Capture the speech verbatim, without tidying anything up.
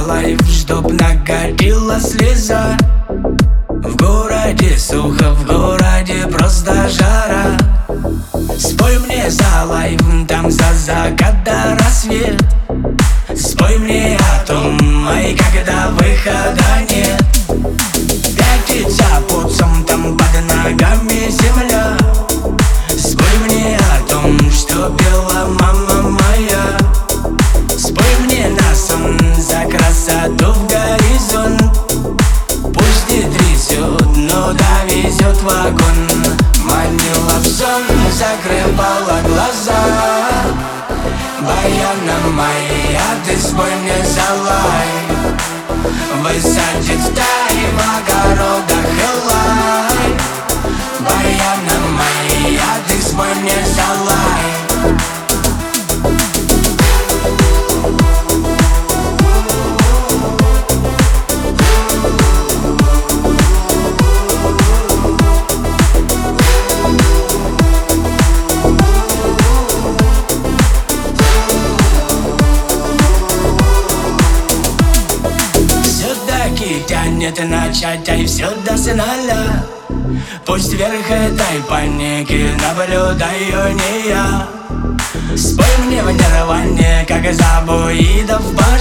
лайф, чтоб накатила слеза. В городе сухо, в городе просто жара. Спой мне за лайф, там за закат до рассвет. Спой мне о том, ай, когда выхода нет. Пятится путем, там под ногами земля. Спой мне о том, что пела мама моя. Спой мне на сон за красоту в горизонт. Пусть не трясет, но довезет вагон. Манила в сон, закрывала глаза. Баяна моя, ты спой мне за лайф. Высадит в тай в огородах элай. Баяна моя, ты спой мне за лайф. Тянет начать, ай, все до финала. Пусть вверх этой паники наблюдаю не я. Спой мне в нирване, как забуидов баш.